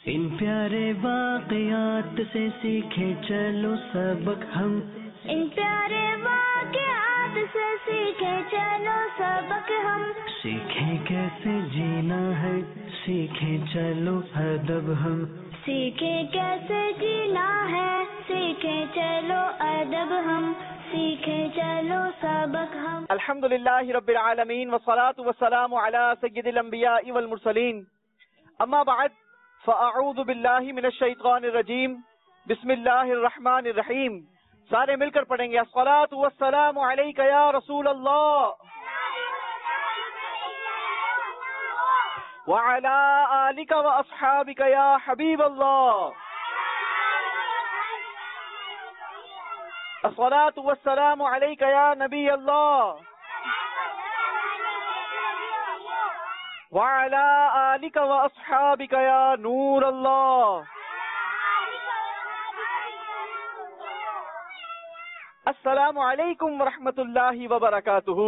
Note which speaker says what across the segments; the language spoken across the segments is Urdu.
Speaker 1: ان پیارے واقعات سے سیکھیں چلو سبق ہم،
Speaker 2: ان پیارے واقعات سے سیکھیں چلو سبق ہم،
Speaker 1: سیکھیں کیسے جینا ہے سیکھیں چلو ادب ہم،
Speaker 2: سیکھیں کیسے جینا ہے سیکھیں چلو ادب ہم، سیکھیں چلو سبق ہم۔
Speaker 3: الحمدللہ رب العالمین والصلاة والسلام علی سید الانبیاء والمرسلین، اما بعد فاعوذ باللہ من الشیطان الرجیم، بسم اللہ الرحمن الرحیم۔ سارے مل کر پڑھیں گے، الصلاۃ والسلام علیک یا رسول اللہ وعلی آلک واصحابک یا حبیب اللہ، الصلاۃ والسلام علیک یا نبی اللہ وعلی آلک واصحابک یا نور اللہ۔ السلام علیکم ورحمۃ اللہ وبرکاتہ۔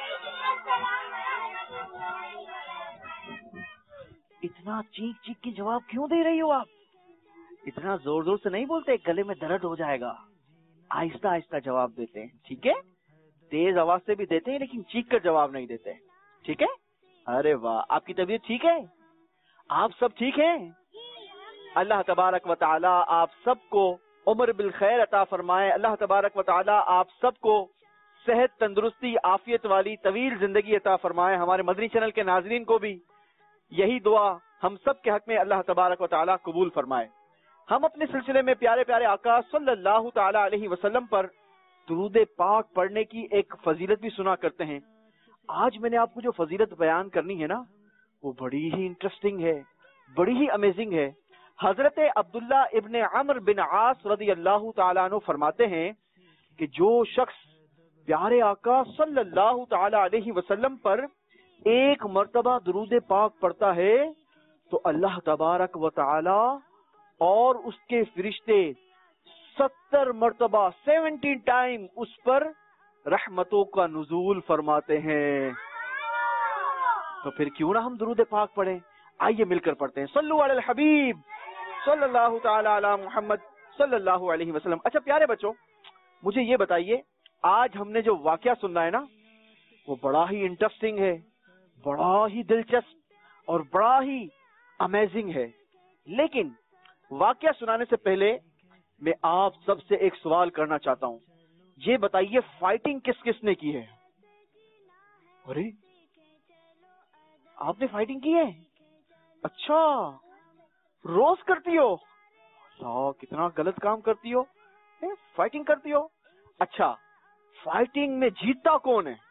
Speaker 3: اتنا چیخ چیخ کے جواب کیوں دے رہی ہو آپ؟ اتنا زور زور سے نہیں بولتے، گلے میں درد ہو جائے گا، آہستہ آہستہ جواب دیتے ہیں، ٹھیک ہے؟ تیز آواز سے بھی دیتے ہیں لیکن چیخ کر جواب نہیں دیتے، ٹھیک ہے؟ ارے واہ، آپ کی طبیعت ٹھیک ہے؟ آپ سب ٹھیک ہیں؟ اللہ تبارک و تعالی آپ سب کو عمر بالخیر عطا فرمائے، اللہ تبارک و تعالی آپ سب کو صحت، تندرستی، عافیت والی طویل زندگی عطا فرمائے۔ ہمارے مدنی چینل کے ناظرین کو بھی یہی دعا ہم سب کے حق میں اللہ تبارک و تعالی قبول فرمائے۔ ہم اپنے سلسلے میں پیارے پیارے آقا صلی اللہ تعالی علیہ وسلم پر درود پاک پڑھنے کی ایک فضیلت بھی سنا کرتے ہیں۔ آج میں نے آپ کو جو فضیلت بیان کرنی ہے نا، وہ بڑی ہی انٹرسٹنگ ہے، بڑی ہی امیزنگ ہے۔ حضرت عبداللہ ابن عمر بن عاص رضی اللہ تعالیٰ عنہ فرماتے ہیں کہ جو شخص پیارے آقا صلی اللہ تعالی علیہ وسلم پر ایک مرتبہ درود پاک پڑھتا ہے تو اللہ تبارک و تعالی اور اس کے فرشتے 70 مرتبہ 70 ٹائم اس پر رحمتوں کا نزول فرماتے ہیں۔ تو پھر کیوں نہ ہم درود پاک پڑھیں؟ آئیے مل کر پڑھتے ہیں، صلو علی الحبیب صلی اللہ تعالی علی محمد صلی اللہ علیہ وسلم۔ اچھا پیارے بچوں، مجھے یہ بتائیے، آج ہم نے جو واقعہ سننا ہے نا، وہ بڑا ہی انٹرسٹنگ ہے، بڑا ہی دلچسپ اور بڑا ہی امیزنگ ہے۔ لیکن واقعہ سنانے سے پہلے میں آپ سب سے ایک سوال کرنا چاہتا ہوں، یہ بتائیے فائٹنگ کس کس نے کی ہے؟ ارے آپ نے فائٹنگ کی ہے؟ اچھا، روز کرتی ہو؟ کتنا غلط کام کرتی ہو، فائٹنگ کرتی ہو۔ اچھا، فائٹنگ میں جیتتا کون ہے؟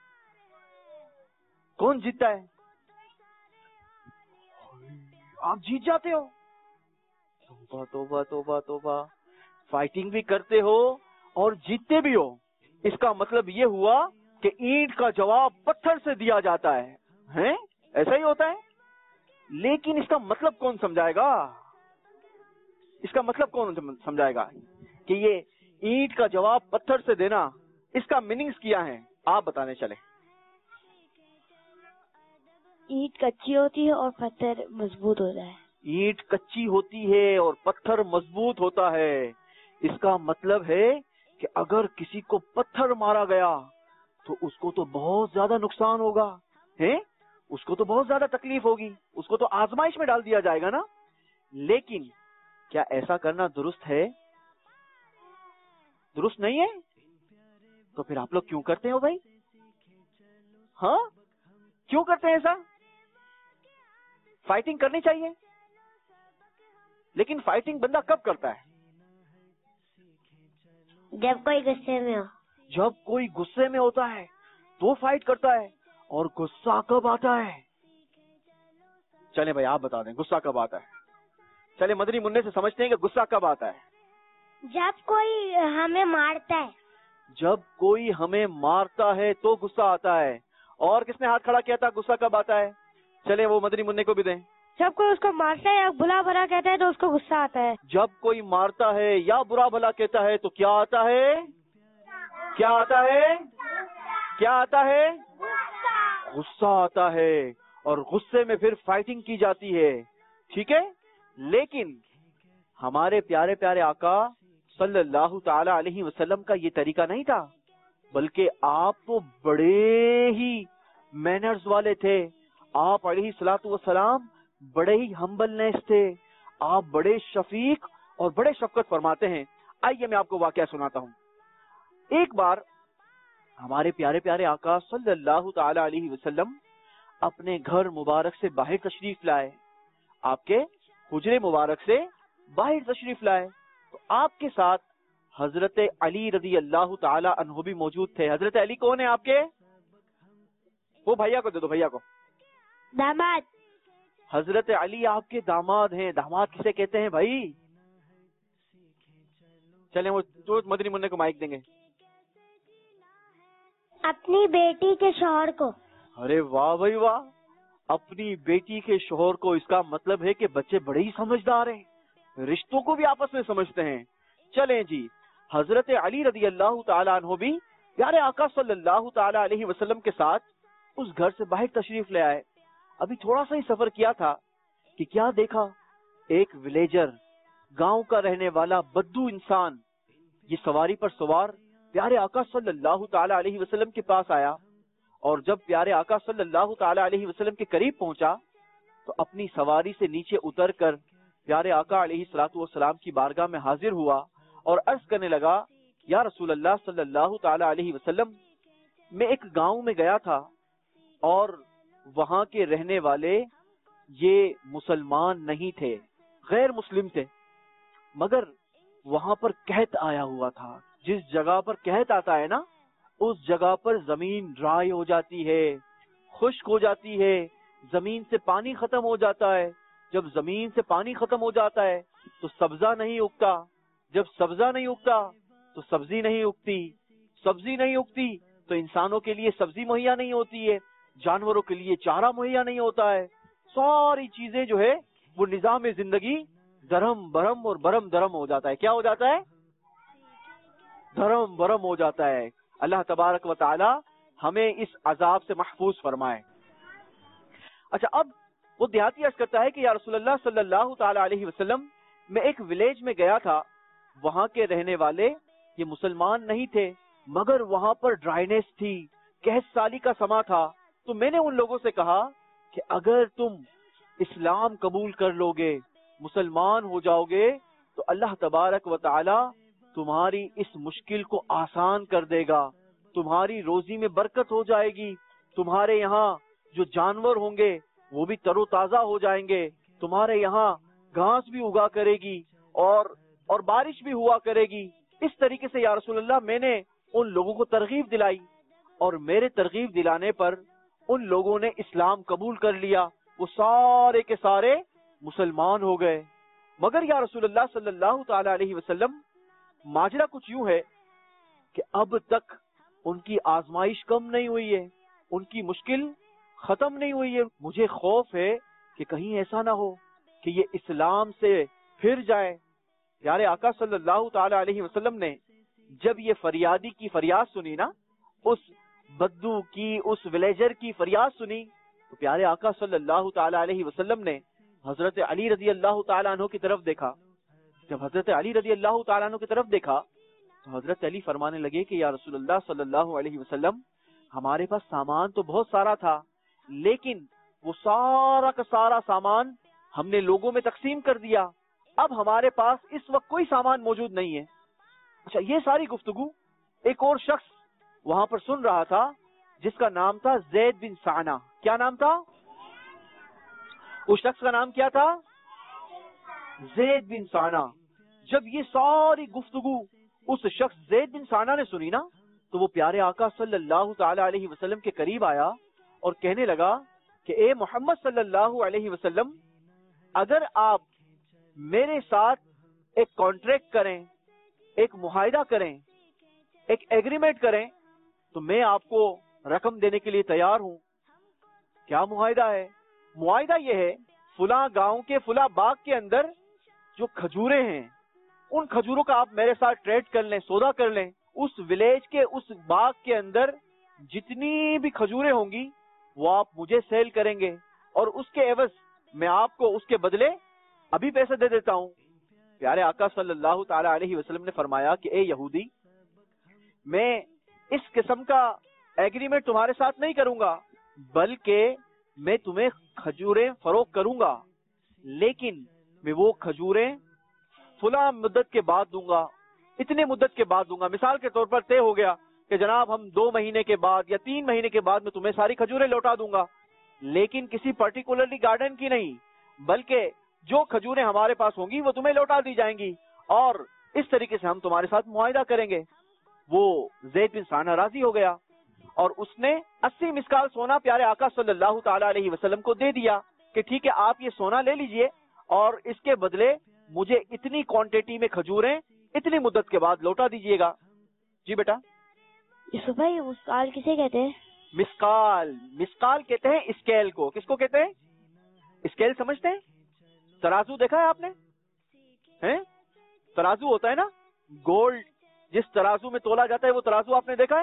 Speaker 3: کون جیتتا ہے؟ آپ جیت جاتے ہو؟ توبہ توبہ توبہ توبہ، فائٹنگ بھی کرتے ہو اور جیتتے بھی ہو، اس کا مطلب یہ ہوا کہ اینٹ کا جواب پتھر سے دیا جاتا ہے، ایسا ہی ہوتا ہے؟ لیکن اس کا مطلب کون سمجھائے گا؟ اس کا مطلب کون سمجھائے گا کہ یہ اینٹ کا جواب پتھر سے دینا، اس کا میننگز کیا ہے؟ آپ بتانے چلے۔
Speaker 2: اینٹ کچی ہوتی ہے اور پتھر مضبوط ہوتا ہے۔
Speaker 3: اینٹ کچی ہوتی ہے اور پتھر مضبوط ہوتا ہے، اس کا مطلب ہے کہ اگر کسی کو پتھر مارا گیا تو اس کو تو بہت زیادہ نقصان ہوگا، اس کو تو بہت زیادہ تکلیف ہوگی، اس کو تو آزمائش میں ڈال دیا جائے گا نا۔ لیکن کیا ایسا کرنا درست ہے؟ درست نہیں ہے؟ تو پھر آپ لوگ کیوں کرتے ہو بھائی؟ ہاں کیوں کرتے ہیں ایسا؟ فائٹنگ کرنی چاہیے، لیکن فائٹنگ بندہ کب کرتا ہے؟
Speaker 2: جب کوئی غصے میں ہو۔
Speaker 3: جب کوئی غصے میں ہوتا ہے تو فائٹ کرتا ہے، اور غصہ کب آتا ہے؟ چلیں بھائی آپ بتا دیں غصہ کب آتا ہے؟ چلیں مدنی منع سے سمجھتے ہیں کہ غصہ کب آتا ہے۔
Speaker 2: جب کوئی ہمیں مارتا ہے۔
Speaker 3: جب کوئی ہمیں مارتا ہے تو غصہ آتا ہے۔ اور کس نے ہاتھ کھڑا کیا تھا؟ غصہ کب آتا ہے؟ چلیں وہ مدنی منع کو بھی دیں۔
Speaker 2: جب کوئی اس کو مارتا ہے یا برا بھلا کہتا ہے تو اس کو غصہ آتا ہے۔
Speaker 3: جب کوئی مارتا ہے یا برا بھلا کہتا ہے تو کیا آتا ہے؟ کیا آتا ہے؟ کیا آتا ہے؟ غصہ آتا ہے، اور غصے میں پھر فائٹنگ کی جاتی ہے، ٹھیک ہے؟ لیکن ہمارے پیارے پیارے آقا صلی اللہ تعالی علیہ وسلم کا یہ طریقہ نہیں تھا، بلکہ آپ تو بڑے ہی مینرز والے تھے. آپ علیہ الصلوۃ والسلام بڑے ہی ہمبلنس تھے، آپ بڑے شفیق اور بڑے شفقت فرماتے ہیں. آئیے میں آپ کو واقعہ سناتا ہوں. ایک بار ہمارے پیارے پیارے آقا صلی اللہ تعالی علیہ وسلم اپنے گھر مبارک سے باہر تشریف لائے، آپ کے حجرے مبارک سے باہر تشریف لائے. تو آپ کے ساتھ حضرت علی رضی اللہ تعالی عنہ بھی موجود تھے. حضرت علی کون ہے آپ کے؟ وہ بھیا کو دے دو، بھیا کو.
Speaker 2: داماد.
Speaker 3: حضرت علی آپ کے داماد ہیں. داماد کسے کہتے ہیں بھائی؟ چلیں وہ جو مدنی منع کو مائک دیں گے.
Speaker 2: اپنی بیٹی کے شوہر کو.
Speaker 3: ارے واہ بھائی واہ، اپنی بیٹی کے شوہر کو. اس کا مطلب ہے کہ بچے بڑے ہی سمجھدار ہیں، رشتوں کو بھی آپس میں سمجھتے ہیں. چلیں جی، حضرت علی رضی اللہ تعالیٰ عنہ بھی پیارے آقا صلی اللہ تعالیٰ علیہ وسلم کے ساتھ اس گھر سے باہر تشریف لے آئے. ابھی تھوڑا سا ہی سفر کیا تھا کہ کیا دیکھا، ایک ولیجر، گاؤں کا رہنے والا بدو انسان، یہ سواری پر سوار پیارے آقا صلی اللہ تعالیٰ علیہ وسلم کے پاس آیا. اور جب پیارے آقا صلی اللہ تعالیٰ علیہ وسلم کے قریب پہنچا تو اپنی سواری سے نیچے اتر کر پیارے آقا علیہ الصلوۃ والسلام کی بارگاہ میں حاضر ہوا اور عرض کرنے لگا، یا رسول اللہ صلی اللہ تعالی علیہ وسلم، میں ایک گاؤں میں گیا تھا اور وہاں کے رہنے والے یہ مسلمان نہیں تھے، غیر مسلم تھے، مگر وہاں پر قحط آیا ہوا تھا. جس جگہ پر قحط آتا ہے نا، اس جگہ پر زمین ڈرائی ہو جاتی ہے، خشک ہو جاتی ہے، زمین سے پانی ختم ہو جاتا ہے. جب زمین سے پانی ختم ہو جاتا ہے تو سبزہ نہیں اگتا، جب سبزہ نہیں اگتا تو سبزی نہیں اگتی، سبزی نہیں اگتی تو انسانوں کے لیے سبزی مہیا نہیں ہوتی ہے، جانوروں کے لیے چارہ مہیا نہیں ہوتا ہے. ساری چیزیں جو ہے وہ نظام زندگی درہم برہم اور برہم درہم ہو جاتا ہے. کیا ہو جاتا ہے؟ دھرم برہم ہو جاتا ہے. اللہ تبارک و تعالی ہمیں اس عذاب سے محفوظ فرمائے. اچھا، اب وہ دیہاتی عرض کرتا ہے کہ یا رسول اللہ صلی اللہ تعالی علیہ وسلم، میں ایک ولیج میں گیا تھا، وہاں کے رہنے والے یہ مسلمان نہیں تھے، مگر وہاں پر ڈرائینس تھی، قحط سالی کا سما تھا. تو میں نے ان لوگوں سے کہا کہ اگر تم اسلام قبول کر لو گے، مسلمان ہو جاؤ گے، تو اللہ تبارک و تعالی تمہاری اس مشکل کو آسان کر دے گا، تمہاری روزی میں برکت ہو جائے گی، تمہارے یہاں جو جانور ہوں گے وہ بھی تر و تازہ ہو جائیں گے، تمہارے یہاں گھاس بھی اگا کرے گی اور بارش بھی ہوا کرے گی. اس طریقے سے یا رسول اللہ میں نے ان لوگوں کو ترغیب دلائی، اور میرے ترغیب دلانے پر ان لوگوں نے اسلام قبول کر لیا، وہ سارے کے سارے مسلمان ہو گئے. مگر یا رسول اللہ صلی اللہ تعالی علیہ وسلم، ماجرا کچھ یوں ہے کہ اب تک ان کی آزمائش کم نہیں ہوئی ہے، ان کی مشکل ختم نہیں ہوئی ہے. مجھے خوف ہے کہ کہیں ایسا نہ ہو کہ یہ اسلام سے پھر جائے. پیارے آقا صلی اللہ تعالی علیہ وسلم نے جب یہ فریادی کی فریاد سنی نا، اس بدو کی، اس ولیجر کی فریاد سنی، تو پیارے آقا صلی اللہ تعالی علیہ وسلم نے حضرت علی رضی اللہ تعالیٰ عنہ کی طرف دیکھا. جب حضرت علی رضی اللہ تعالیٰ عنہ کی طرف دیکھا تو حضرت علی فرمانے لگے کہ یا رسول اللہ صلی اللہ علیہ وسلم، ہمارے پاس سامان تو بہت سارا تھا، لیکن وہ سارا کا سارا سامان ہم نے لوگوں میں تقسیم کر دیا، اب ہمارے پاس اس وقت کوئی سامان موجود نہیں ہے. اچھا، یہ ساری گفتگو ایک اور شخص وہاں پر سن رہا تھا جس کا نام تھا زید بن سعنا. کیا نام تھا؟ اس شخص کا نام کیا تھا؟ زید بن سعنا. جب یہ ساری گفتگو اس شخص زید بن سعنا نے سنی نا، تو وہ پیارے آقا صلی اللہ تعالی علیہ وسلم کے قریب آیا اور کہنے لگا کہ اے محمد صلی اللہ علیہ وسلم، اگر آپ میرے ساتھ ایک کانٹریکٹ کریں، ایک معاہدہ کریں، ایک ایگریمنٹ کریں، تو میں آپ کو رقم دینے کے لیے تیار ہوں. کیا معاہدہ ہے؟ معاہدہ یہ ہے، فلاں گاؤں کے فلاں باغ کے اندر جو کھجورے ہیں، ان کھجوروں کا آپ میرے ساتھ ٹریڈ کر لیں، سودا کر لیں. اس ولیج کے اس باغ کے اندر جتنی بھی کھجوریں ہوں گی وہ آپ مجھے سیل کریں گے، اور اس کے عوض میں آپ کو اس کے بدلے
Speaker 4: ابھی پیسے دے دیتا ہوں. پیارے آقا صلی اللہ تعالی علیہ وسلم نے فرمایا کہ اے یہودی، میں اس قسم کا ایگریمنٹ تمہارے ساتھ نہیں کروں گا، بلکہ میں تمہیں کھجوریں فروخت کروں گا، لیکن میں وہ کھجوریں فلاں مدت کے بعد دوں گا، اتنے مدت کے بعد دوں گا. مثال کے طور پر طے ہو گیا کہ جناب ہم 2 مہینے کے بعد یا 3 مہینے کے بعد میں تمہیں ساری کھجوریں لوٹا دوں گا، لیکن کسی پرٹیکولرلی گارڈن کی نہیں، بلکہ جو کھجوریں ہمارے پاس ہوں گی وہ تمہیں لوٹا دی جائیں گی، اور اس طریقے سے ہم تمہارے ساتھ معاہدہ کریں گے. وہ زید بن ثانہ راضی ہو گیا اور اس نے 80 مسکال سونا پیارے آقا صلی اللہ تعالی علیہ وسلم کو دے دیا کہ ٹھیک ہے آپ یہ سونا لے لیجئے اور اس کے بدلے مجھے اتنی کوانٹٹی میں کھجوریں اتنی مدت کے بعد لوٹا دیجئے گا. جی بیٹا.
Speaker 2: یوسف بھائی مسکال کسے کہتے ہیں؟
Speaker 4: مسکال. مسکال کہتے ہیں اسکیل کو. کس کو کہتے ہیں؟ اسکیل سمجھتے ہیں؟ ترازو دیکھا ہے آپ نے؟ ترازو ہوتا ہے نا، گولڈ جس ترازو میں تولا جاتا ہے، وہ ترازو آپ نے دیکھا ہے؟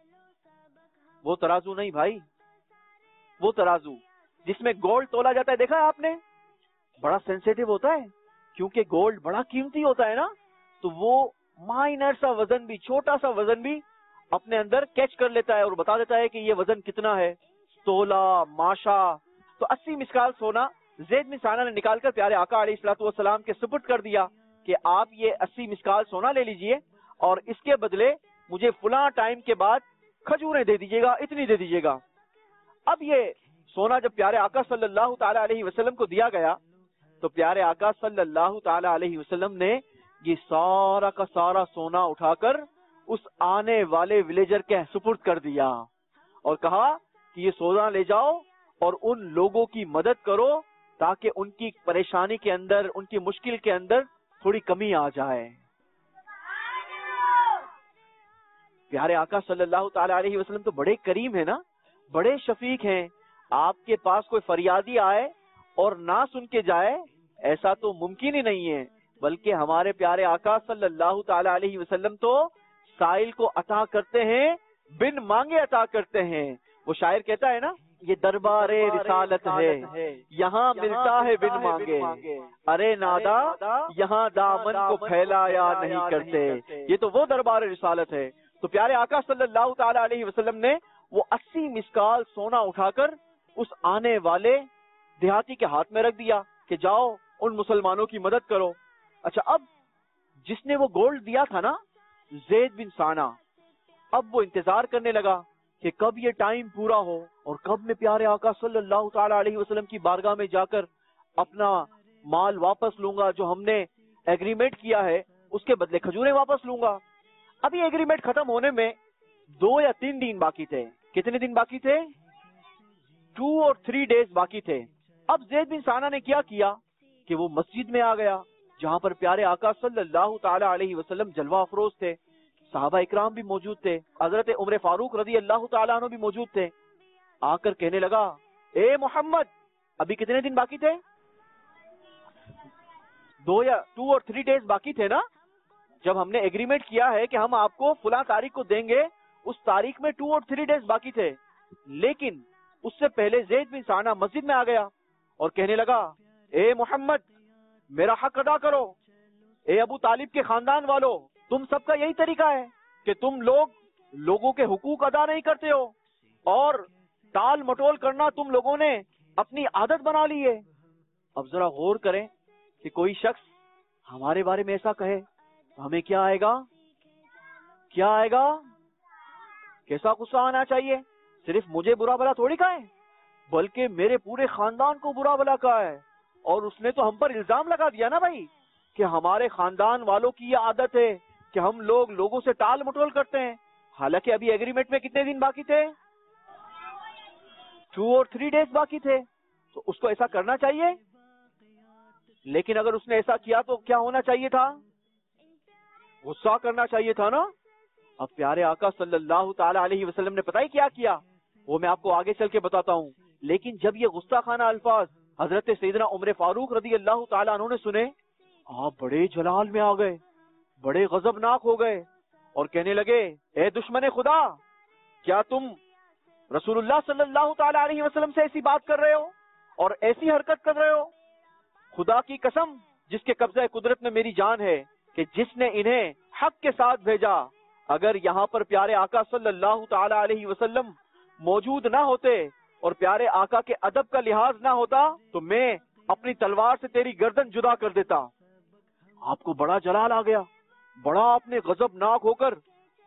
Speaker 4: وہ ترازو نہیں بھائی، وہ ترازو جس میں گولڈ تولا جاتا ہے دیکھا ہے آپ نے؟ بڑا سینسیٹیو ہوتا ہے کیونکہ گولڈ بڑا قیمتی ہوتا ہے نا، تو وہ مائنر سا وزن بھی، چھوٹا سا وزن بھی اپنے اندر کیچ کر لیتا ہے اور بتا دیتا ہے کہ یہ وزن کتنا ہے، تولا، ماشا. تو 80 مسکال سونا زید بن ثانہ نے نکال کر پیارے آقا علیہ الصلوۃ والسلام کے سپرد کر دیا کہ آپ یہ 80 مسکال سونا لے لیجئے اور اس کے بدلے مجھے فلاں ٹائم کے بعد کھجوریں دے دیجیے گا، اتنی دے دیجیے گا. اب یہ سونا جب پیارے آقا صلی اللہ تعالی علیہ وسلم کو دیا گیا تو پیارے آقا صلی اللہ تعالی علیہ وسلم نے یہ سارا کا سارا سونا اٹھا کر اس آنے والے ولیجر کے سپرد کر دیا اور کہا کہ یہ سونا لے جاؤ اور ان لوگوں کی مدد کرو تاکہ ان کی پریشانی کے اندر، ان کی مشکل کے اندر تھوڑی کمی آ جائے. پیارے آقا صلی اللہ تعالی علیہ وسلم تو بڑے کریم ہیں نا، بڑے شفیق ہیں. آپ کے پاس کوئی فریادی آئے اور نہ سن کے جائے ایسا تو ممکن ہی نہیں ہے، بلکہ ہمارے پیارے آقا صلی اللہ تعالی علیہ وسلم تو سائل کو عطا کرتے ہیں، بن مانگے عطا کرتے ہیں. وہ شاعر کہتا ہے نا، یہ دربار رسالت ہے یہاں ملتا ہے بن مانگے، ارے نادا یہاں دامن کو پھیلایا نہیں کرتے. یہ تو وہ دربار رسالت ہے. تو پیارے آقا صلی اللہ تعالی علیہ وسلم نے وہ 80 مسکال سونا اٹھا کر اس آنے والے دیہاتی کے ہاتھ میں رکھ دیا کہ جاؤ ان مسلمانوں کی مدد کرو. اچھا، اب جس نے وہ گولڈ دیا تھا نا، زید بن ثانہ، اب وہ انتظار کرنے لگا کہ کب یہ ٹائم پورا ہو اور کب میں پیارے آقا صلی اللہ تعالی علیہ وسلم کی بارگاہ میں جا کر اپنا مال واپس لوں گا، جو ہم نے ایگریمنٹ کیا ہے اس کے بدلے کھجوریں واپس لوں گا. اب یہ ایگریمنٹ ختم ہونے میں 2 یا 3 دن باقی تھے. کتنے دن باقی تھے؟ 2 اور 3 days باقی تھے. اب زید بن ثانہ نے کیا کیا کہ وہ مسجد میں آ گیا جہاں پر پیارے آقا صلی اللہ تعالی علیہ وسلم جلوہ افروز تھے. صحابہ اکرام بھی موجود تھے، حضرت عمر فاروق رضی اللہ تعالیٰ عنہ بھی موجود تھے. آ کر کہنے لگا، اے محمد، ابھی کتنے دن باقی تھے؟ 2 اور 3 days باقی تھے نا. جب ہم نے ایگریمنٹ کیا ہے کہ ہم آپ کو فلاں تاریخ کو دیں گے، اس تاریخ میں 2 اور 3 days باقی تھے. لیکن اس سے پہلے زید بن ثانہ مسجد میں آ گیا اور کہنے لگا، اے محمد، میرا حق ادا کرو. اے ابو طالب کے خاندان والو، تم سب کا یہی طریقہ ہے کہ تم لوگوں کے حقوق ادا نہیں کرتے ہو اور ٹال مٹول کرنا تم لوگوں نے اپنی عادت بنا لی ہے. اب ذرا غور کریں کہ کوئی شخص ہمارے بارے میں ایسا کہے تو ہمیں کیا آئے گا؟ کیا آئے گا؟ کیسا غصہ آنا چاہیے؟ صرف مجھے برا بلا تھوڑی کہا ہے، بلکہ میرے پورے خاندان کو برا بلا کہا ہے. اور اس نے تو ہم پر الزام لگا دیا نا بھائی کہ ہمارے خاندان والوں کی یہ عادت ہے کہ ہم لوگوں سے ٹال مٹول کرتے ہیں. حالانکہ ابھی ایگریمنٹ میں کتنے دن باقی تھے؟ 2 اور 3 days باقی تھے. تو اس کو ایسا کرنا چاہیے. لیکن اگر اس نے ایسا کیا تو کیا ہونا چاہیے تھا؟ غصہ کرنا چاہیے تھا نا. اب پیارے آقا صلی اللہ تعالی علیہ وسلم نے پتہ ہی کیا کیا، وہ میں آپ کو آگے چل کے بتاتا ہوں. لیکن جب یہ غصہ خانہ الفاظ حضرت سیدنا عمر فاروق رضی اللہ تعالیٰ عنہ نے سنے، آپ بڑے جلال میں آ گئے، بڑے غضبناک ہو گئے اور کہنے لگے، اے دشمن خدا، کیا تم رسول اللہ صلی اللہ تعالی علیہ وسلم سے ایسی بات کر رہے ہو اور ایسی حرکت کر رہے ہو؟ خدا کی قسم جس کے قبضہ قدرت میں میری جان ہے کہ جس نے انہیں حق کے ساتھ بھیجا، اگر یہاں پر پیارے آقا صلی اللہ تعالی علیہ وسلم موجود نہ ہوتے اور پیارے آقا کے ادب کا لحاظ نہ ہوتا تو میں اپنی تلوار سے تیری گردن جدا کر دیتا۔ آپ کو بڑا جلال آ گیا، بڑا آپ نے غضب ناک ہو کر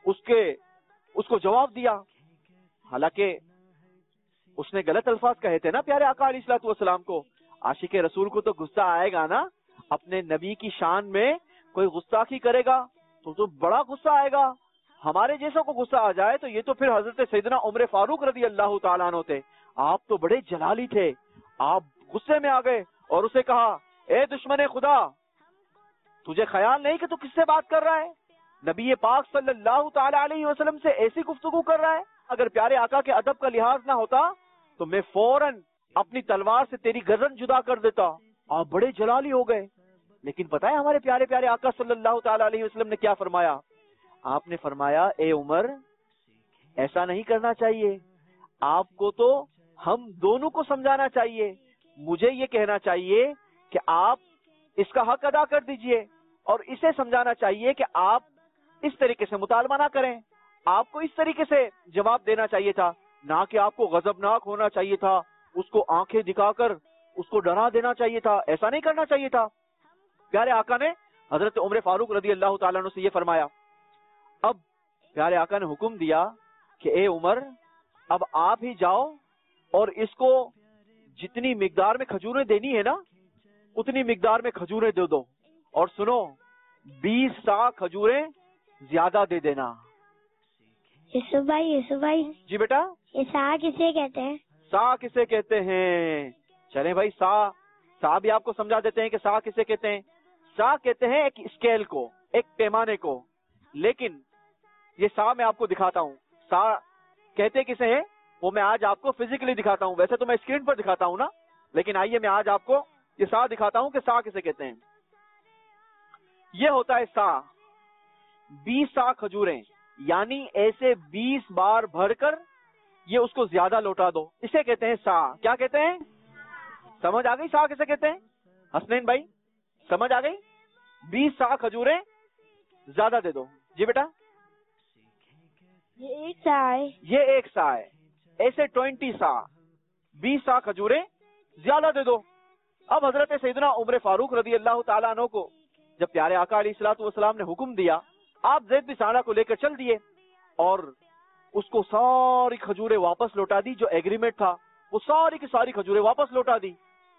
Speaker 4: اس کو جواب دیا۔ حالانکہ اس نے غلط الفاظ کہے تھے نا پیارے آقا علیہ الصلوۃ والسلام کو۔ عاشق رسول کو تو غصہ آئے گا نا، اپنے نبی کی شان میں کوئی گستاخی کرے گا تو بڑا غصہ آئے گا۔ ہمارے جیسوں کو غصہ آ جائے تو یہ تو پھر حضرت سیدنا عمر فاروق رضی اللہ تعالیٰ عنہ تھے۔ آپ تو بڑے جلالی تھے، آپ غصے میں آ گئے اور اسے کہا، اے دشمن خدا، تجھے خیال نہیں کہ تو کس سے بات کر رہا ہے؟ نبی پاک صلی اللہ تعالی علیہ وسلم سے ایسی گفتگو کر رہا ہے؟ اگر پیارے آقا کے ادب کا لحاظ نہ ہوتا تو میں فوراً اپنی تلوار سے تیری گردن جدا کر دیتا۔ آپ بڑے جلالی ہو گئے۔ لیکن پتہ ہے ہمارے پیارے پیارے آقا صلی اللہ تعالی علیہ وسلم نے کیا فرمایا؟ آپ نے فرمایا، اے عمر، ایسا نہیں کرنا چاہیے، آپ کو تو ہم دونوں کو سمجھانا چاہیے، مجھے یہ کہنا چاہیے کہ آپ اس کا حق ادا کر دیجئے، اور اسے سمجھانا چاہیے کہ آپ اس طریقے سے مطالبہ نہ کریں، آپ کو اس طریقے سے جواب دینا چاہیے تھا، نہ کہ آپ کو غضبناک ہونا چاہیے تھا، اس کو آنکھیں دکھا کر اس کو ڈرا دینا چاہیے تھا، ایسا نہیں کرنا چاہیے تھا۔ پیارے آقا نے حضرت عمر فاروق رضی اللہ تعالیٰ عنہ سے یہ فرمایا۔ اب پیارے آقا نے حکم دیا کہ اے عمر، اب آپ ہی جاؤ اور اس کو جتنی مقدار میں کھجوریں دینی ہے نا اتنی مقدار میں کھجوریں دے دو، اور سنو 20 سا کھجوریں زیادہ دے دینا۔
Speaker 2: یوسف بھائی
Speaker 4: جی بیٹا،
Speaker 2: یہ سا کسے کہتے ہیں؟
Speaker 4: سا کسے کہتے ہیں؟ چلیں بھائی، سا بھی آپ کو سمجھا دیتے ہیں کہ سا کسے کہتے ہیں۔ سا کہتے ہیں ایک اسکیل کو، ایک پیمانے کو، لیکن یہ سا میں آپ کو دکھاتا ہوں۔ سا کہتے کسے ہیں وہ میں آج آپ کو فزیکلی دکھاتا ہوں، ویسے تو میں اسکرین پر دکھاتا ہوں نا، لیکن آئیے میں آج آپ کو یہ سا دکھاتا ہوں کہ سا کسے کہتے ہیں۔ یہ ہوتا ہے سا، 20 سا کھجوریں، یعنی ایسے 20 بار بھر کر یہ اس کو زیادہ لوٹا دو، اسے کہتے ہیں سا۔ کیا کہتے ہیں؟ سمجھ آ گئی سا کسے کہتے ہیں؟ حسنین بھائی سمجھ آ گئی؟ 20 سا کھجوریں زیادہ دے دو۔ جی بیٹا،
Speaker 2: یہ ایک سا ہے،
Speaker 4: یہ ایک سا ہے، ایسے 20 سا، 20 سا کھجوریں زیادہ دے دو۔ اب حضرت سیدنا عمر فاروق رضی اللہ تعالیٰ عنہ کو جب پیارے آقا علیہ الصلوۃ والسلام نے حکم دیا، آپ زید بن ثانہ کو لے کر چل دیے اور اس کو ساری کھجوریں واپس لوٹا دی، جو ایگریمنٹ تھا وہ ساری کی ساری کھجوریں واپس لوٹا دی،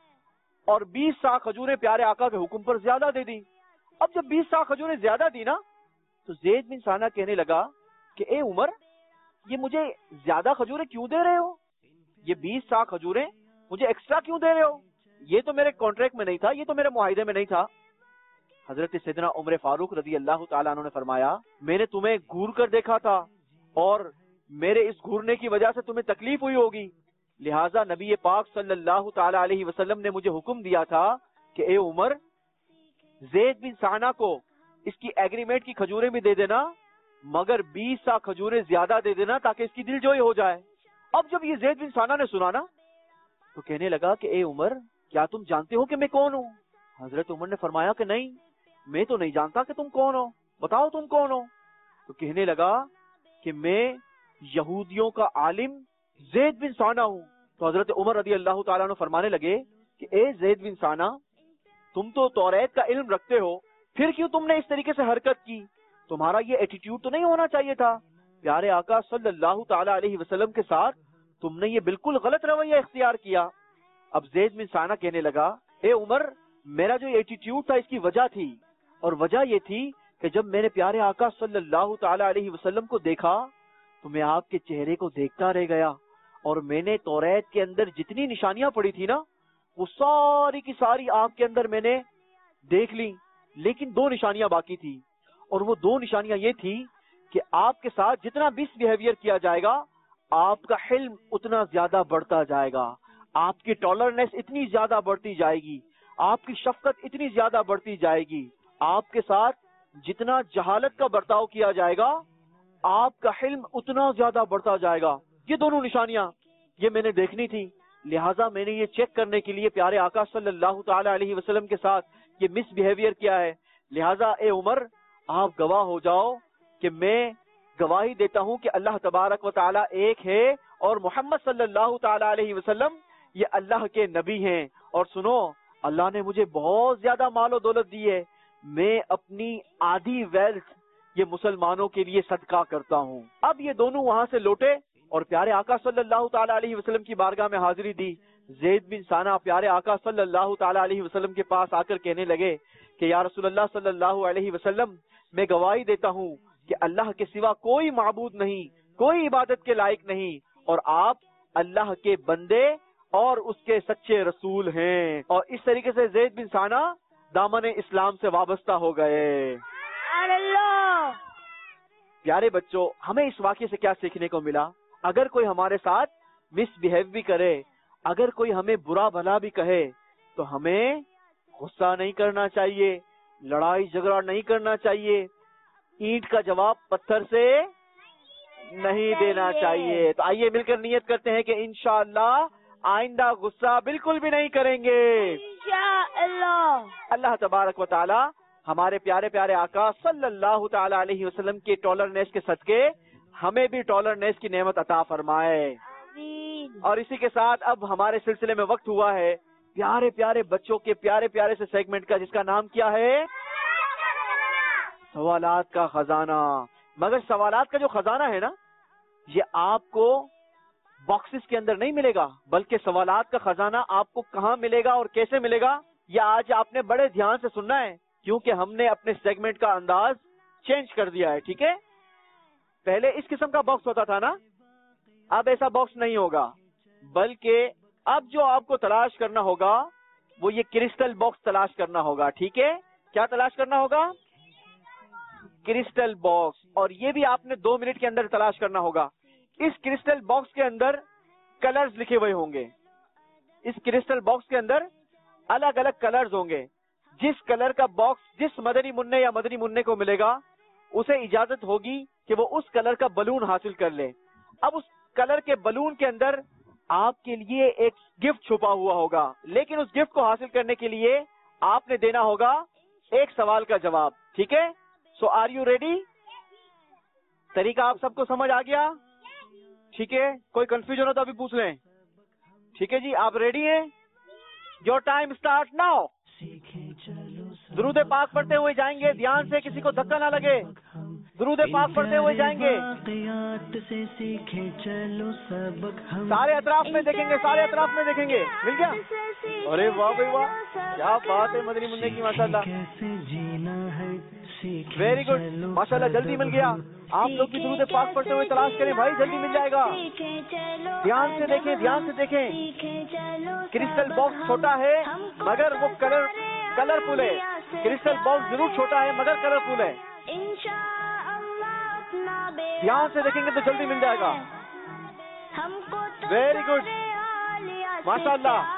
Speaker 4: اور 20 سا کھجوریں پیارے آقا کے حکم پر زیادہ دے دی۔ اب جب 20 سا کھجوریں زیادہ دی نا تو زید بن ثانہ کہنے لگا کہ اے عمر، یہ مجھے زیادہ کھجوریں کیوں دے رہے ہو؟ یہ 20 سا کھجوریں مجھے ایکسٹرا کیوں دے رہے ہو؟ یہ تو میرے کانٹریکٹ میں نہیں تھا، یہ تو میرے معاہدے میں نہیں تھا۔ حضرت سیدنا عمر فاروق رضی اللہ تعالیٰ عنہ نے فرمایا، میں نے تمہیں گھور کر دیکھا تھا اور میرے اس گھورنے کی وجہ سے تمہیں تکلیف ہوئی ہوگی، لہٰذا نبی پاک صلی اللہ تعالی علیہ وسلم نے مجھے حکم دیا تھا کہ اے عمر، زید بن ثانہ کو اس کی ایگریمنٹ کی کھجوریں بھی دے دینا، مگر 20 سا کھجوریں زیادہ دے دینا تاکہ اس کی دل جوئی ہو جائے۔ اب جب یہ زید بن ثانہ نے سنا نا تو کہنے لگا کہ اے عمر، کیا تم جانتے ہو کہ میں کون ہوں؟ حضرت عمر نے فرمایا کہ نہیں، میں تو نہیں جانتا کہ تم کون ہو، بتاؤ تم کون ہو؟ تو کہنے لگا کہ میں یہودیوں کا عالم زید بن ثانہ ہوں۔ تو حضرت عمر رضی اللہ تعالیٰ عنہ فرمانے لگے کہ اے زید بن ثانہ، تم تو توریت کا علم رکھتے ہو، پھر کیوں تم نے اس طریقے سے حرکت کی؟ تمہارا یہ ایٹیٹیوڈ تو نہیں ہونا چاہیے تھا، پیارے آقا صلی اللہ تعالی علیہ وسلم کے ساتھ تم نے یہ بالکل غلط رویہ اختیار کیا۔ اب زید بن ثانہ کہنے لگا، اے عمر، میرا جو ایٹیٹیوڈ تھا اس کی وجہ تھی، اور وجہ یہ تھی کہ جب میں نے پیارے آقا صلی اللہ تعالی علیہ وسلم کو دیکھا تو میں آپ کے چہرے کو دیکھتا رہ گیا، اور میں نے توریت کے اندر جتنی نشانیاں پڑی تھی نا وہ ساری کی ساری آپ کے اندر میں نے دیکھ لی، لیکن 2 نشانیاں باقی تھی، اور وہ 2 نشانیاں یہ تھی کہ آپ کے ساتھ جتنا مس بیہیویئر کیا جائے گا آپ کا حلم اتنا زیادہ بڑھتا جائے گا، آپ کی ٹالرنس اتنی زیادہ بڑھتی جائے گی، آپ کی شفقت اتنی زیادہ بڑھتی جائے گی، آپ کے ساتھ جتنا جہالت کا برتاؤ کیا جائے گا آپ کا حلم اتنا زیادہ بڑھتا جائے گا۔ یہ دونوں نشانیاں یہ میں نے دیکھنی تھی، لہٰذا میں نے یہ چیک کرنے کے لیے پیارے آقا صلی اللہ تعالی علیہ وسلم کے ساتھ یہ مس بیہیویئر کیا ہے. لہٰذا اے عمر آپ گواہ ہو جاؤ کہ میں گواہی دیتا ہوں کہ اللہ تبارک و تعالی ایک ہے اور محمد صلی اللہ تعالی علیہ وسلم یہ اللہ کے نبی ہیں. اور سنو اللہ نے مجھے بہت زیادہ مال و دولت دی ہے, میں اپنی آدھی ویلتھ یہ مسلمانوں کے لیے صدقہ کرتا ہوں. اب یہ دونوں وہاں سے لوٹے اور پیارے آقا صلی اللہ تعالی علیہ وسلم کی بارگاہ میں حاضری دی. زید بن ثانہ پیارے آقا صلی اللہ تعالی علیہ وسلم کے پاس آ کر کہنے لگے کہ یا رسول اللہ صلی اللہ علیہ وسلم, میں گواہی دیتا ہوں کہ اللہ کے سوا کوئی معبود نہیں, کوئی عبادت کے لائق نہیں, اور آپ اللہ کے بندے اور اس کے سچے رسول ہیں. اور اس طریقے سے زید بن ثانہ دامن اسلام سے وابستہ ہو گئے. پیارے بچوں, ہمیں اس واقعے سے کیا سیکھنے کو ملا؟ اگر کوئی ہمارے ساتھ مس بیہیو بھی کرے, اگر کوئی ہمیں برا بھلا بھی کہے, تو ہمیں غصہ نہیں کرنا چاہیے, لڑائی جھگڑا نہیں کرنا چاہیے, اینٹ کا جواب پتھر سے نہیں دینا چاہیے. تو آئیے مل کر نیت کرتے ہیں کہ انشاءاللہ آئندہ غصہ بالکل بھی نہیں کریں گے انشاءاللہ. اللہ تبارک و تعالی ہمارے پیارے پیارے آقا صلی اللہ تعالی علیہ وسلم کے ٹالرنیس کے صدقے ہمیں بھی ٹالرنیس کی نعمت عطا فرمائے. اور اسی کے ساتھ اب ہمارے سلسلے میں وقت ہوا ہے پیارے پیارے بچوں کے پیارے پیارے سے سیگمنٹ کا, جس کا نام کیا ہے سوالات کا خزانہ. مگر سوالات کا جو خزانہ ہے نا, یہ آپ کو باکسز کے اندر نہیں ملے گا, بلکہ سوالات کا خزانہ آپ کو کہاں ملے گا اور کیسے ملے گا, یہ آج آپ نے بڑے دھیان سے سننا ہے, کیونکہ ہم نے اپنے سیگمنٹ کا انداز چینج کر دیا ہے. ٹھیک ہے, پہلے اس قسم کا باکس ہوتا تھا نا, اب ایسا باکس نہیں ہوگا, بلکہ اب جو آپ کو تلاش کرنا ہوگا وہ یہ کرسٹل باکس تلاش کرنا ہوگا. ٹھیک ہے, کیا تلاش کرنا ہوگا؟ Crystal box. اور یہ بھی آپ نے 2 منٹ کے اندر تلاش کرنا ہوگا. اس کرسٹل باکس کے اندر کلرز لکھے ہوئے ہوں گے, اس کرسٹل باکس کے اندر الگ الگ کلرز ہوں گے. جس کلر کا باکس جس مدنی منع یا مدنی منع کو ملے گا, اسے اجازت ہوگی کہ وہ اس کلر کا بلون حاصل کر لے. اب اس کلر کے بلون کے اندر آپ کے لیے ایک گفٹ چھپا ہوا ہوگا, لیکن اس گفٹ کو حاصل کرنے کے لیے آپ نے دینا ہوگا ایک سوال کا جواب. ٹھیک ہے, سو آر یو ریڈی؟ طریقہ آپ سب کو سمجھ آ گیا؟ ٹھیک ہے, کوئی کنفیوژن ہو تو ابھی پوچھ لیں. ٹھیک ہے جی, آپ ریڈی ہیں؟ Your time start now. درود پاک پڑھتے ہوئے جائیں گے, دھیان سے, کسی کو دھکا نہ لگے. درود پاک پڑھتے ہوئے جائیں گے, سارے اطراف میں دیکھیں گے, سارے اطراف میں دیکھیں گے. مل گیا؟ ارے واہ بھائی واہ, کیا بات ہے مدنی منع کی, ماشاء اللہ, ویری گڈ, ماشاء اللہ, جلدی مل گیا. آپ لوگ بھی درود پاک پڑھتے ہوئے تلاش کریں بھائی, جلدی مل جائے گا. دھیان سے دیکھیں, دھیان سے دیکھیں. کرسٹل باکس چھوٹا ہے مگر وہ کلرفل ہے. کرسٹل باکس ضرور چھوٹا ہے مگر کلرفل ہے. دھیان سے دیکھیں گے تو جلدی مل جائے گا. ویری گڈ, ماشاء اللہ.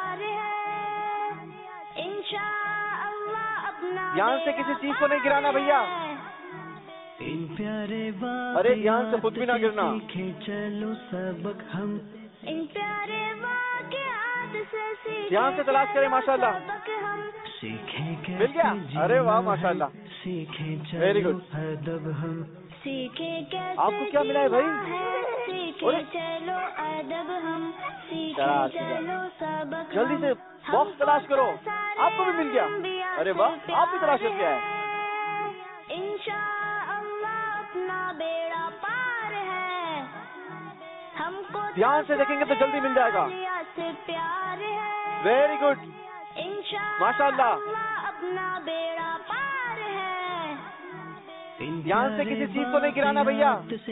Speaker 4: دھیان سے کسی چیز کو نہیں گرانا بھیا, ارے دھیان سے خود بھی نہ گرنا. دھیان سے تلاش کریں, ماشاء اللہ. مل گیا؟ ارے واہ, ماشاء اللہ, ویری گڈ. آپ کو کیا ملا ہے بھائی؟ جلدی سے باکس تلاش کرو, آپ کو بھی مل گیا. ارے واہ, آپ بھی تلاش کر کے آئے. دھیان سے دیکھیں گے تو جلدی مل جائے گا. ویری گڈ, ماشاء اللہ. دھیان سے کسی چیز کو نہیں گرانا بھیا.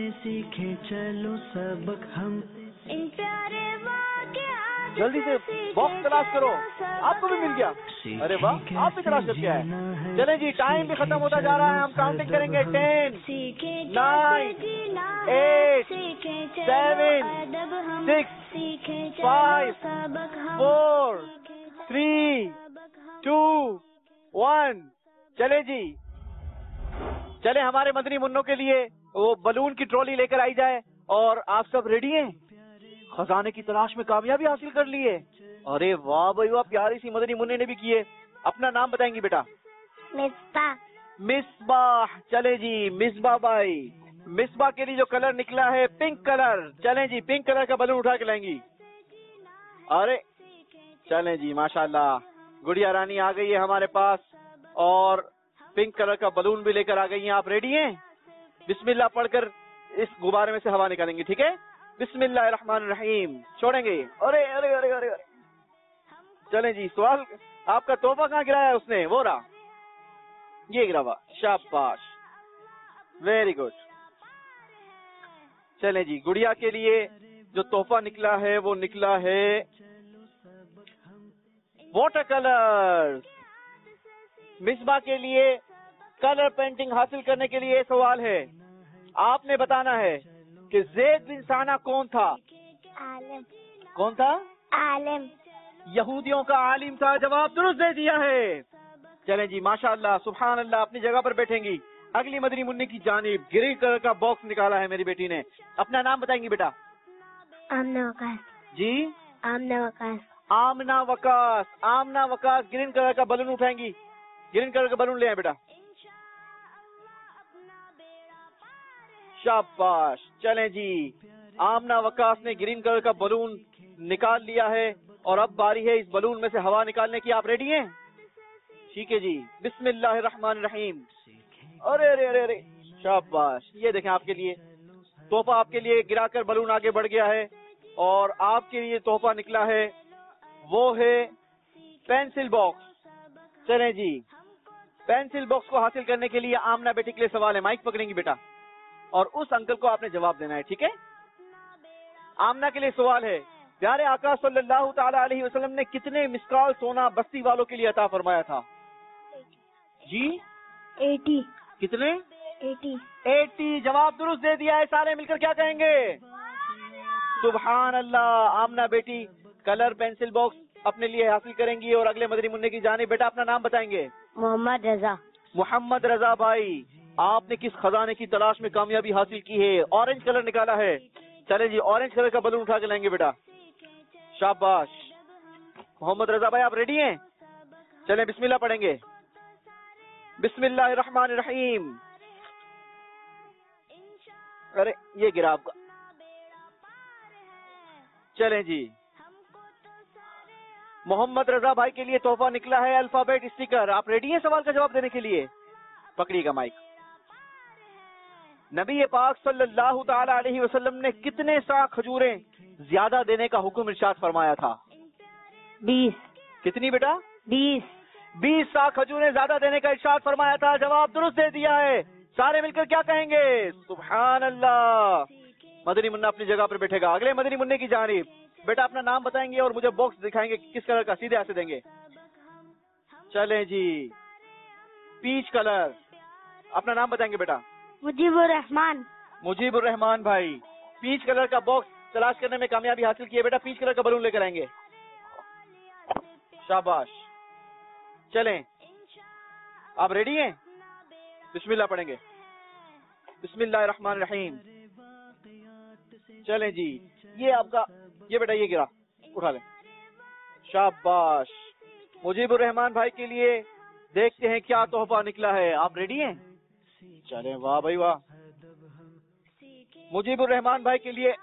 Speaker 4: جلدی سے باکس تلاش کرو, آپ کو بھی مل گیا. ارے واہ, آپ بھی تلاش کر کے آئے. چلیں جی, ٹائم بھی ختم ہوتا جا رہا ہے, ہم کاؤنٹنگ کریں گے. 10 9 8 7 6 5 4 3 2 1. چلے جی, چلے ہمارے مدنی منوں کے لیے وہ بلون کی ٹرالی لے کر آئی جائے. اور آپ سب ریڈی ہیں؟ خزانے کی تلاش میں کامیابی حاصل کر لی ہے؟ ارے واہ بھائی واہ، پیاری سی مدنی منع نے بھی کیے. اپنا نام بتائیں گی بیٹا؟
Speaker 2: مصباح.
Speaker 4: مصباح. چلے جی مصباح بھائی، مصباح کے لیے جو کلر نکلا ہے پنک کلر. چلیں جی پنک کلر کا بلون اٹھا کے لائیں گی. ارے چلیں جی ماشاءاللہ، گڑیا رانی آ گئی ہے ہمارے پاس اور پنک کلر کا بلون بھی لے کر آ گئی ہیں. آپ ریڈی ہیں؟ بسم اللہ پڑھ کر اس غبارے میں سے ہوا نکالیں گے، ٹھیک ہے؟ بسم اللہ الرحمن الرحیم. چھوڑیں گے. ارے ارے ارے ارے چلیں جی. سوال، آپ کا تحفہ کہاں گرایا اس نے؟ وہ رہا، یہ گرا ہوا. شاباش، ویری گڈ. چلیں جی، گڑیا کے لیے جو تحفہ نکلا ہے وہ نکلا ہے واٹر کلر. مصباح کے لیے کلر پینٹنگ حاصل کرنے کے لیے سوال ہے، آپ نے بتانا ہے کہ زید بن ثانیہ کون تھا؟
Speaker 2: عالم.
Speaker 4: کون تھا؟
Speaker 2: عالم.
Speaker 4: یہودیوں کا عالم تھا. جواب درست دے دیا ہے. چلیں جی ماشاءاللہ، سبحان اللہ. اپنی جگہ پر بیٹھیں گی. اگلی مدنی منع کی جانب گرین کلر کا باکس نکالا ہے میری بیٹی نے. اپنا نام بتائیں گی بیٹا؟
Speaker 2: آمنہ وقاص.
Speaker 4: جی
Speaker 2: آمنہ وقاص.
Speaker 4: آمنہ وقاص. آمنہ وقاص گرین کلر کا بلون اٹھائیں گی. گرین کلر کا بلون لے آئیں بیٹا. شاباش. چلیں جی، آمنہ وقاص نے گرین کلر کا بلون نکال لیا ہے اور اب باری ہے اس بلون میں سے ہوا نکالنے کی. آپ ریڈی ہیں؟ ٹھیک ہے جی. بسم اللہ الرحمن الرحیم. ارے ارے ارے ارے شاباش. یہ دیکھیں آپ کے لیے تحفہ، آپ کے لیے گرا کر بلون آگے بڑھ گیا ہے اور آپ کے لیے تحفہ نکلا ہے وہ ہے پینسل باکس. چلیں جی، پینسل باکس کو حاصل کرنے کے لیے آمنہ بیٹی کے لیے سوال ہے. مائک پکڑیں گی بیٹا اور اس انکل کو آپ نے جواب دینا ہے، ٹھیک ہے؟ آمنہ کے لیے سوال ہے، پیارے آقا صلی اللہ تعالی علیہ وسلم نے کتنے مسکال سونا بستی والوں کے لیے عطا فرمایا تھا؟ جی
Speaker 2: 80.
Speaker 4: کتنے؟
Speaker 2: 80.
Speaker 4: 80. جواب درست دے دیا ہے. سارے مل کر کیا کہیں گے؟ سبحان اللہ. آمنہ بیٹی کلر پینسل باکس اپنے لیے حاصل کریں گی اور اگلے مدنی منع کی جانب. بیٹا اپنا نام بتائیں گے؟
Speaker 2: محمد رضا.
Speaker 4: محمد رضا بھائی، آپ نے کس خزانے کی تلاش میں کامیابی حاصل کی ہے؟ اورنج کلر نکالا ہے. چلے جی، اورنج کلر کا بلون اٹھا کے لائیں گے بیٹا. شاباش. محمد رضا بھائی آپ ریڈی ہیں؟ چلیں بسم اللہ پڑھیں گے. بسم اللہ الرحمن الرحیم. ارے یہ گرا آپ کا. چلیں جی، محمد رضا بھائی کے لیے تحفہ نکلا ہے الفابیٹ اسٹیکر. آپ ریڈی ہیں سوال کا جواب دینے کے لیے؟ پکڑیے گا مائک. نبی پاک صلی اللہ تعالی علیہ وسلم نے کتنے سا کھجوریں زیادہ دینے کا حکم ارشاد فرمایا تھا؟
Speaker 2: 20.
Speaker 4: کتنی بیٹا؟
Speaker 2: 20.
Speaker 4: 20 سا کھجوریں زیادہ دینے کا ارشاد فرمایا تھا. جواب درست دے دیا ہے. سارے مل کر کیا کہیں گے؟ سبحان اللہ. مدنی منع اپنی جگہ پر بیٹھے گا. اگلے مدنی منع کی جانب. بیٹا اپنا نام بتائیں گے اور مجھے باکس دکھائیں گے کس کلر کا، سیدھے ہاتھ سے دیں گے. چلیں جی، پیچ کلر. اپنا نام بتائیں گے بیٹا؟
Speaker 2: مجیب الرحمان.
Speaker 4: مجیب الرحمان بھائی، پیچ کلر کا باکس تلاش کرنے میں کامیابی حاصل کی ہے. بیٹا پیچ کلر کا بلون لے کر آئیں گے. شاباش. چلیں آپ ریڈی ہیں؟ بسم اللہ پڑھیں گے. بسم اللہ الرحمن الرحیم. چلیں جی، یہ آپ کا، یہ بیٹا یہ گرا، اٹھا لیں. شاباش. مجیب الرحمان بھائی کے لیے دیکھتے ہیں کیا تحفہ نکلا ہے. آپ ریڈی ہیں؟ چلیں واہ بھائی واہ. مجیب الرحمان بھائی کے لیے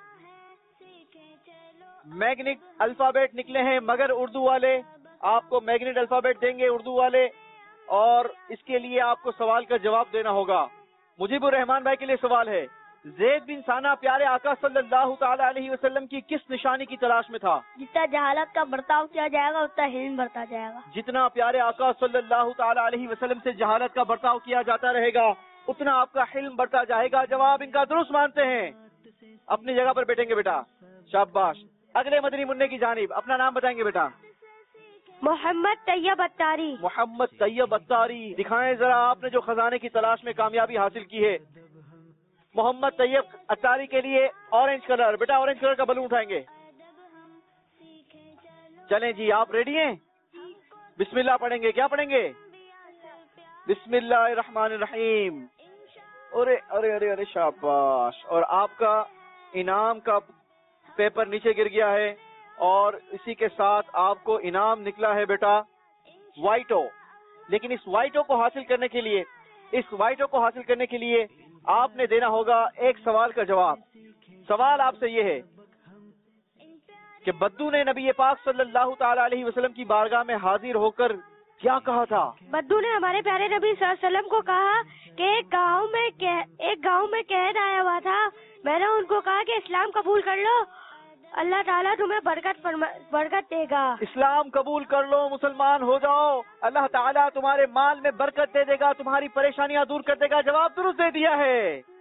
Speaker 4: میگنیٹ الفابیٹ نکلے ہیں، مگر اردو والے آپ کو میگنیٹ الفابیٹ دیں گے اردو والے، اور اس کے لیے آپ کو سوال کا جواب دینا ہوگا. مجیب الرحمان بھائی کے لیے سوال ہے، زید بن ثانیہ پیارے آقا صلی اللہ تعالی علیہ وسلم کی کس نشانی کی تلاش میں تھا؟
Speaker 2: جتنا جہالت کا برتاؤ کیا جائے گا اتنا علم بڑھتا جائے گا.
Speaker 4: جتنا پیارے آقا صلی اللہ تعالی علیہ وسلم سے جہالت کا برتاؤ کیا جاتا رہے گا اتنا آپ کا علم بڑھتا جائے گا. جواب ان کا درست مانتے ہیں. اپنی جگہ پر بیٹھیں گے بیٹا. شاباش. اگلے مدنی منع کی جانب. اپنا نام بتائیں گے بیٹا؟
Speaker 2: محمد طیب اتاری.
Speaker 4: محمد طیب اتاری. دکھائیں ذرا آپ نے جو خزانے کی تلاش میں کامیابی حاصل کی ہے. محمد طیب اتاری کے لیے اورنج کلر. بیٹا اورنج کلر کا بلون اٹھائیں گے. چلیں جی آپ ریڈی ہیں؟ بسم اللہ پڑھیں گے. کیا پڑھیں گے؟ بسم اللہ الرحمن الرحیم. ارے ارے ارے ارے شاباش. اور آپ کا انعام کا پیپر نیچے گر گیا ہے اور اسی کے ساتھ آپ کو انعام نکلا ہے بیٹا وائٹو. لیکن اس وائٹو کو حاصل کرنے کے لیے آپ نے دینا ہوگا ایک سوال کا جواب. سوال آپ سے یہ ہے کہ بدو نے نبی پاک صلی اللہ تعالی علیہ وسلم کی بارگاہ میں حاضر ہو کر کیا کہا تھا؟
Speaker 5: بدو نے ہمارے پیارے نبی صلی اللہ علیہ وسلم کو کہا کہ ایک گاؤں میں قحط آیا ہوا تھا. میں نے ان کو کہا کہ اسلام قبول کر لو, اللہ تعالیٰ تمہیں برکت دے گا.
Speaker 4: اسلام قبول کر لو, مسلمان ہو جاؤ, اللہ تعالیٰ تمہارے مال میں برکت دے دے گا, تمہاری پریشانیاں دور کر دے گا. جواب درست دے دیا ہے.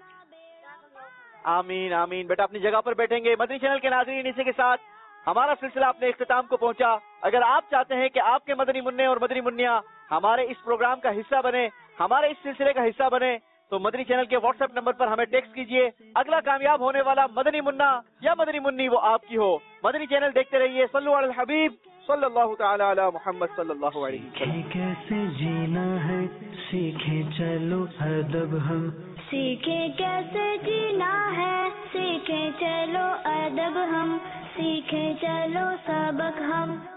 Speaker 4: آمین آمین. بیٹا اپنی جگہ پر بیٹھیں گے. مدنی چینل کے ناظرین, اسی کے ساتھ ہمارا سلسلہ اپنے اختتام کو پہنچا. اگر آپ چاہتے ہیں کہ آپ کے مدنی منع اور مدنی منیا ہمارے اس پروگرام کا حصہ بنے, ہمارے اس سلسلے کا حصہ بنے, تو مدنی چینل کے واٹس ایپ نمبر پر ہمیں ٹیکسٹ کیجئے. اگلا کامیاب ہونے والا مدنی منا یا مدنی منی وہ آپ کی ہو. مدنی چینل دیکھتے رہیے. صلو علی الحبیب صلی اللہ تعالی علی محمد صلی اللہ علیہ وسلم.
Speaker 1: کیسے جینا ہے سیکھیں چلو ادب ہم,
Speaker 2: سیکھیں کیسے جینا ہے, سیکھیں چلو ادب ہم, سیکھیں چلو سبق ہم.